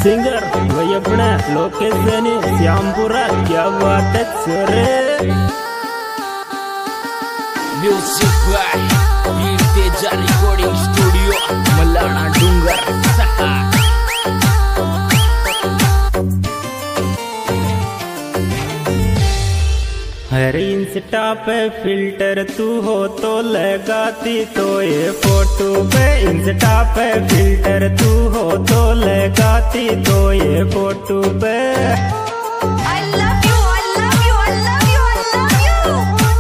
Singer वही अपना location Shyampura. क्या बात है सरे। म्यूजिक बाय वीर तेजा रिकॉर्डिंग स्टूडियो मलाना डूंगर। हर इंस्टा पे फिल्टर तू हो तो लगाती तो ये फोटो पे। इंस्टा पे फिल्टर तू हो तो लगाती तो ये फोटो पे। I love you, I love you, I love you, I love you.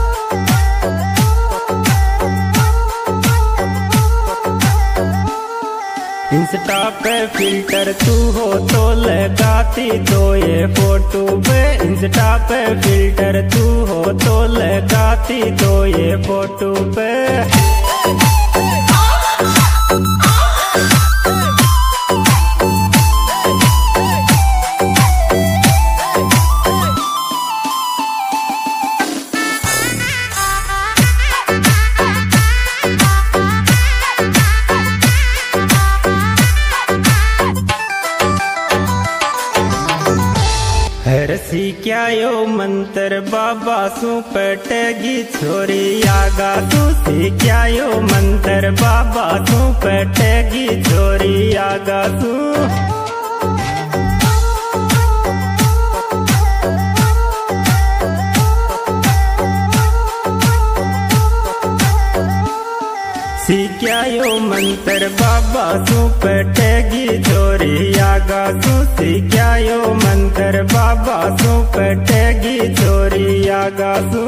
Insta पे फिल्टर तू हो तो लगाती तो ये फोटो पे। इंस्टा पे फिल्टर तू हो तो लगाती तो ये फोटो पे। हरसी क्या यो मंत्र बाबा सु पटेगी छोरी आगा तू सी। क्या यो मंत्र बाबा सु पटेगी छोरी आगा तू। सीख्या यो मंत्र बाबा सु पटेगी छोरी आगा सु। सीख्या यो मंत्र बाबा सु पटेगी छोरी आगा सु।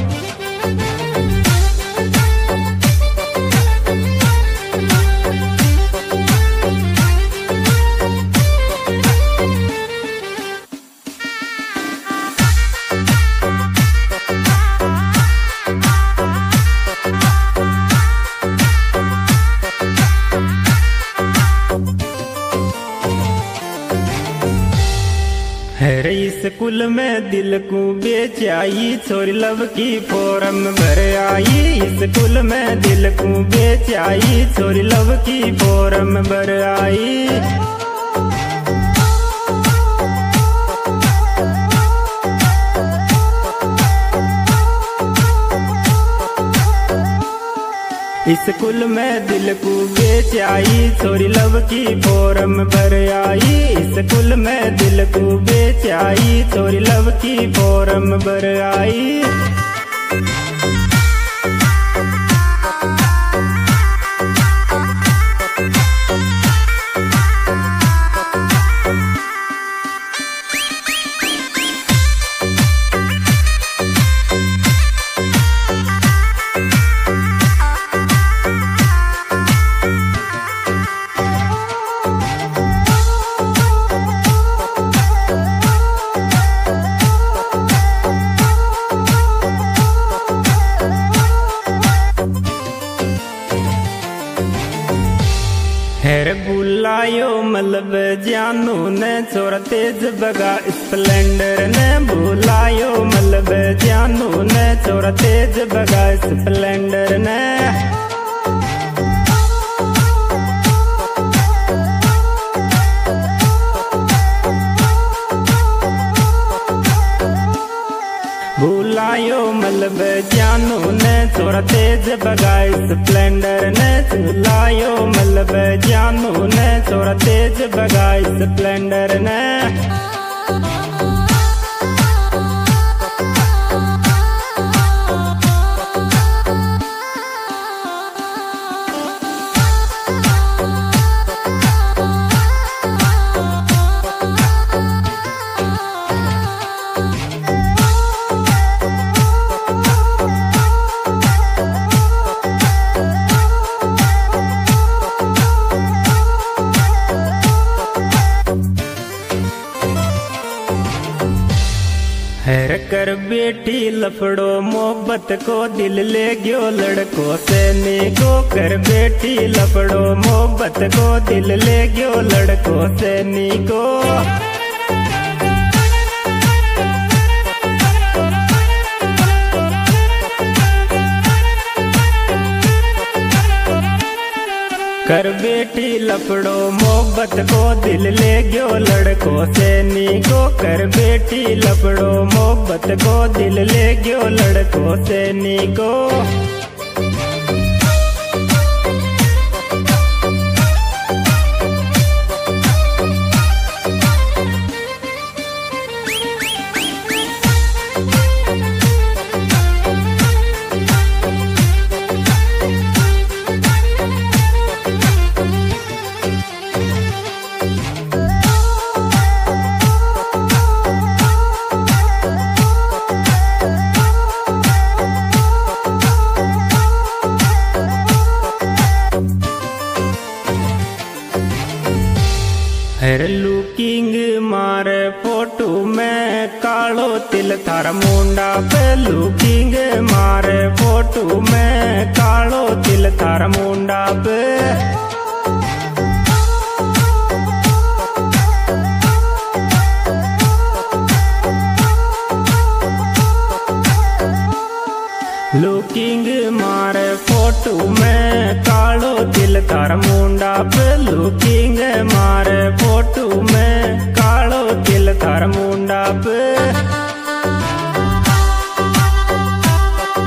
हर स्कूल में दिल को बेचाई छोरी लव की फॉर्म भर आई। स्कूल में दिल को बेचाई छोरी लव की फॉर्म भर आई। स्कूल में दिल को बेचाई छोरी लव की फॉर्म भर आई। स्कूल में दिल को बेचाई छोरी लव की फॉर्म भर आई। हेर बुलायो मलब जानू ने छोरा तेज बगा स्प्लेंडर ने। बुलायो मलब जानू ने छोरा तेज बगा स्प्लेंडर ने। बुलायो मलब जानू ने छोरा तेज बगा स्प्लेंडर ने। बुलायो मलब जानू ने छोरा तेज बगा स्प्लेंडर ने। हैर कर बेटी लफड़ो मोहब्बत को दिल ले गयो लड़को से नीको। कर बेटी लफड़ो मोहब्बत को दिल ले गयो लड़को से नीको। कर बेटी लपड़ो मोहब्बत को दिल ले गयो लड़कों से नी गो कर बेटी लपड़ो मोहब्बत को दिल ले गयो लड़कों से नी गो हर लुकिंग मारे फोटो में कालो तिल थारा मुंडा पे लुकिंग मारे फोटो में कालो तिल थारा मुंडा पे लुकिंग मारे फोटो में कालो तिल थारा मुंडा पे लुकिंग मारे फोटो में